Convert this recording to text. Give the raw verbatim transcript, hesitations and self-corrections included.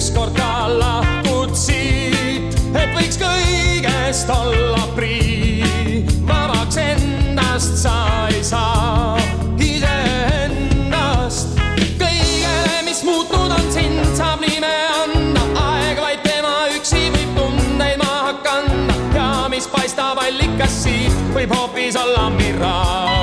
ükskord ka lahkud siit, et võiks kõigest olla prii. Vabaks endast sa ei saa, iseendast. Kõigele, mis muutnud on, sind saab nime anda. Aeg vaid tema üksi võib tundeid maha kanda ja mis paistab allikas siit, võib hoopis olla miraal.